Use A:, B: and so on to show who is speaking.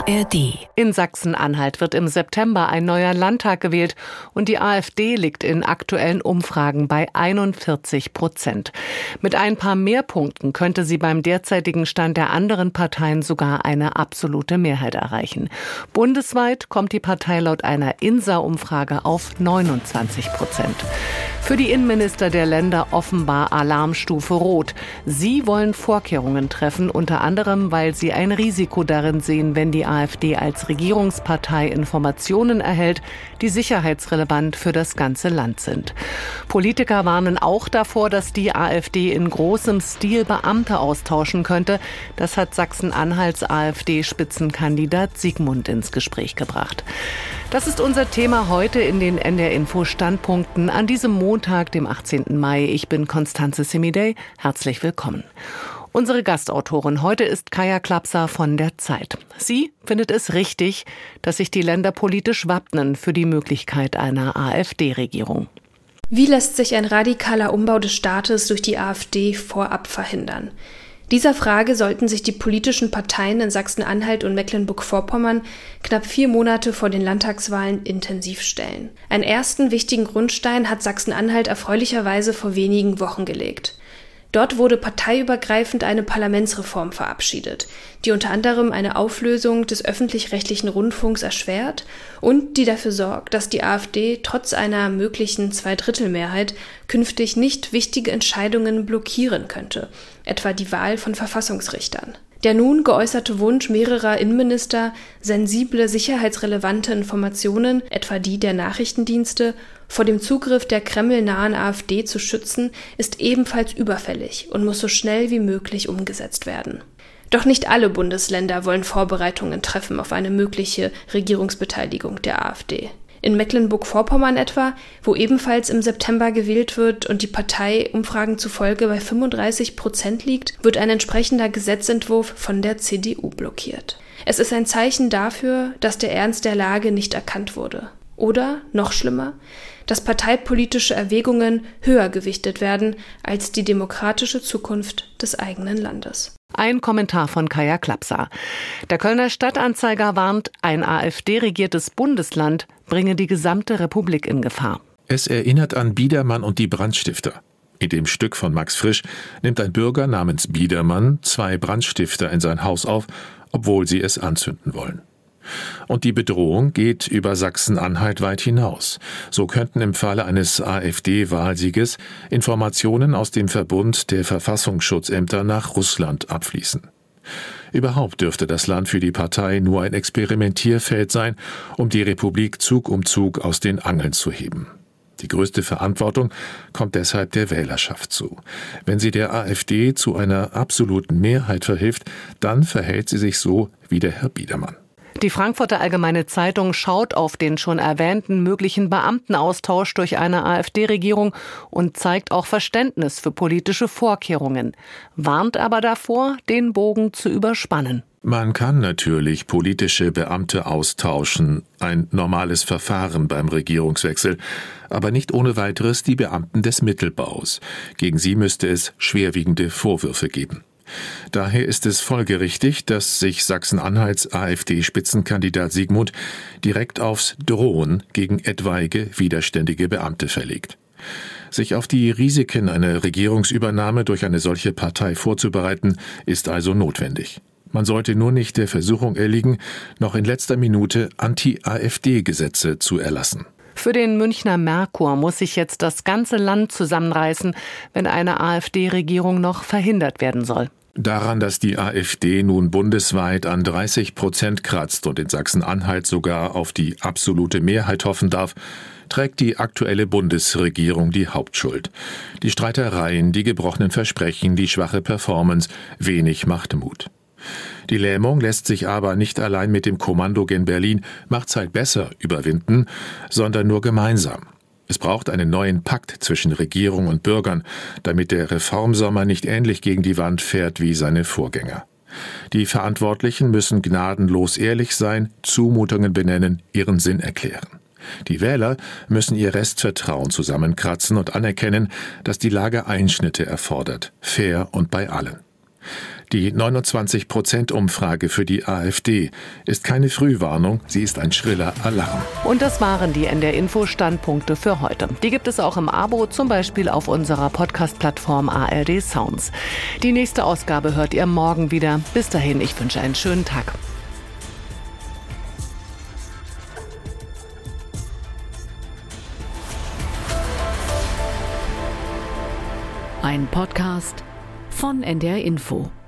A: ARD. In Sachsen-Anhalt wird im September ein neuer Landtag gewählt und die AfD liegt in aktuellen Umfragen bei 41%. Mit ein paar mehr Punkten könnte sie beim derzeitigen Stand der anderen Parteien sogar eine absolute Mehrheit erreichen. Bundesweit kommt die Partei laut einer INSA-Umfrage auf 29%. Für die Innenminister der Länder offenbar Alarmstufe Rot. Sie wollen Vorkehrungen treffen, unter anderem, weil sie ein Risiko darin sehen, wenn die AfD als Regierungspartei Informationen erhält, die sicherheitsrelevant für das ganze Land sind. Politiker warnen auch davor, dass die AfD in großem Stil Beamte austauschen könnte. Das hat Sachsen-Anhalts AfD-Spitzenkandidat Sigmund ins Gespräch gebracht. Das ist unser Thema heute in den NDR-Info-Standpunkten an diesem Montag, dem 18. Mai. Ich bin Constanze Semidey. Herzlich willkommen. Unsere Gastautorin heute ist Kaja Klapser von der Zeit. Sie findet es richtig, dass sich die Länder politisch wappnen für die Möglichkeit einer AfD-Regierung.
B: Wie lässt sich ein radikaler Umbau des Staates durch die AfD vorab verhindern? Dieser Frage sollten sich die politischen Parteien in Sachsen-Anhalt und Mecklenburg-Vorpommern knapp 4 Monate vor den Landtagswahlen intensiv stellen. Einen ersten wichtigen Grundstein hat Sachsen-Anhalt erfreulicherweise vor wenigen Wochen gelegt. Dort wurde parteiübergreifend eine Parlamentsreform verabschiedet, die unter anderem eine Auflösung des öffentlich-rechtlichen Rundfunks erschwert und die dafür sorgt, dass die AfD trotz einer möglichen Zweidrittelmehrheit künftig nicht wichtige Entscheidungen blockieren könnte, etwa die Wahl von Verfassungsrichtern. Der nun geäußerte Wunsch mehrerer Innenminister, sensible sicherheitsrelevante Informationen, etwa die der Nachrichtendienste, vor dem Zugriff der kremlnahen AfD zu schützen, ist ebenfalls überfällig und muss so schnell wie möglich umgesetzt werden. Doch nicht alle Bundesländer wollen Vorbereitungen treffen auf eine mögliche Regierungsbeteiligung der AfD. In Mecklenburg-Vorpommern etwa, wo ebenfalls im September gewählt wird und die Partei Umfragen zufolge bei 35% liegt, wird ein entsprechender Gesetzentwurf von der CDU blockiert. Es ist ein Zeichen dafür, dass der Ernst der Lage nicht erkannt wurde. Oder, noch schlimmer, dass parteipolitische Erwägungen höher gewichtet werden als die demokratische Zukunft des eigenen Landes.
A: Ein Kommentar von Kaja Klapser. Der Kölner Stadtanzeiger warnt, ein AfD-regiertes Bundesland bringe die gesamte Republik in Gefahr.
C: Es erinnert an Biedermann und die Brandstifter. In dem Stück von Max Frisch nimmt ein Bürger namens Biedermann 2 Brandstifter in sein Haus auf, obwohl sie es anzünden wollen. Und die Bedrohung geht über Sachsen-Anhalt weit hinaus. So könnten im Falle eines AfD-Wahlsieges Informationen aus dem Verbund der Verfassungsschutzämter nach Russland abfließen. Überhaupt dürfte das Land für die Partei nur ein Experimentierfeld sein, um die Republik Zug um Zug aus den Angeln zu heben. Die größte Verantwortung kommt deshalb der Wählerschaft zu. Wenn sie der AfD zu einer absoluten Mehrheit verhilft, dann verhält sie sich so wie der Herr Biedermann.
A: Die Frankfurter Allgemeine Zeitung schaut auf den schon erwähnten möglichen Beamtenaustausch durch eine AfD-Regierung und zeigt auch Verständnis für politische Vorkehrungen, warnt aber davor, den Bogen zu überspannen.
C: Man kann natürlich politische Beamte austauschen, ein normales Verfahren beim Regierungswechsel, aber nicht ohne weiteres die Beamten des Mittelbaus. Gegen sie müsste es schwerwiegende Vorwürfe geben. Daher ist es folgerichtig, dass sich Sachsen-Anhalts AfD-Spitzenkandidat Sigmund direkt aufs Drohen gegen etwaige widerständige Beamte verlegt. Sich auf die Risiken einer Regierungsübernahme durch eine solche Partei vorzubereiten, ist also notwendig. Man sollte nur nicht der Versuchung erliegen, noch in letzter Minute Anti-AfD-Gesetze zu erlassen.
A: Für den Münchner Merkur muss sich jetzt das ganze Land zusammenreißen, wenn eine AfD-Regierung noch verhindert werden soll.
C: Daran, dass die AfD nun bundesweit an 30% kratzt und in Sachsen-Anhalt sogar auf die absolute Mehrheit hoffen darf, trägt die aktuelle Bundesregierung die Hauptschuld. Die Streitereien, die gebrochenen Versprechen, die schwache Performance, wenig macht Mut. Die Lähmung lässt sich aber nicht allein mit dem Kommando gen Berlin macht's halt besser überwinden, sondern nur gemeinsam. Es braucht einen neuen Pakt zwischen Regierung und Bürgern, damit der Reformsommer nicht ähnlich gegen die Wand fährt wie seine Vorgänger. Die Verantwortlichen müssen gnadenlos ehrlich sein, Zumutungen benennen, ihren Sinn erklären. Die Wähler müssen ihr Restvertrauen zusammenkratzen und anerkennen, dass die Lage Einschnitte erfordert, fair und bei allen. Die 29%-Umfrage für die AfD ist keine Frühwarnung, sie ist ein schriller Alarm.
A: Und das waren die NDR Info Standpunkte für heute. Die gibt es auch im Abo, zum Beispiel auf unserer Podcast-Plattform ARD Sounds. Die nächste Ausgabe hört ihr morgen wieder. Bis dahin, ich wünsche einen schönen Tag.
D: Ein Podcast von NDR Info.